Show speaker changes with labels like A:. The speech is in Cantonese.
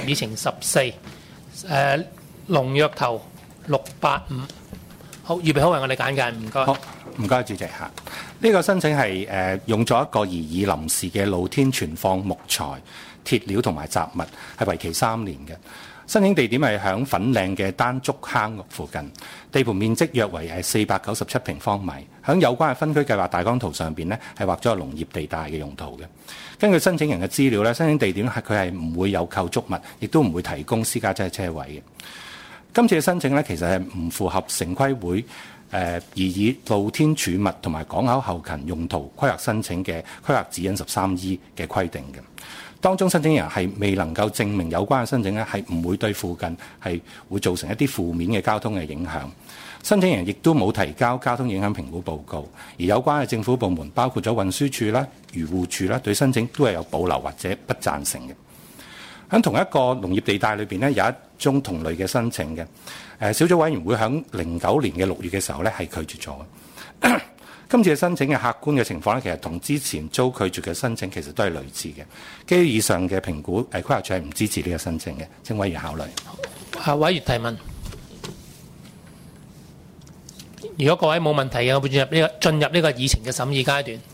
A: 議程14，龍躍頭685。好，預備好為我哋簡介，唔該。
B: 好，唔該主席嚇。呢個申請係用咗一個擬議臨時嘅露天存放木材、鐵料同埋雜物，係為期3年嘅。申請地點係響粉嶺嘅丹竹坑附近，地盤面積約為497平方米。響有關嘅分區計劃大綱圖上邊呢，係畫咗個農業地帶嘅用途嘅。根據申請人嘅資料咧，申請地點佢係唔會有構築物，亦都唔會提供私家車位嘅。今次嘅申請咧，其實係唔符合城規會擬議露天儲物同埋港口後勤用途規劃申請嘅規劃指引13E 嘅規定嘅。當中申請人係未能夠證明有關嘅申請咧係唔會對附近係會造成一啲負面嘅交通嘅影響。申請人亦都冇提交交通影響評估報告，而有關嘅政府部門包括咗運輸署啦、漁護署啦，對申請都係有保留或者不贊成嘅。喺同一個農業地帶裏邊咧，有一宗同類嘅申請嘅。小組委員會喺09年嘅6月嘅時候咧係拒絕咗嘅。今次嘅申請嘅客觀嘅情況咧，其實同之前遭拒絕嘅申請其實都係類似嘅。基於以上嘅評估，規劃署係唔支持呢個申請嘅，請委員考慮。
A: 委員提問。如果各位冇問題嘅，我會進入呢個議程嘅審議階段。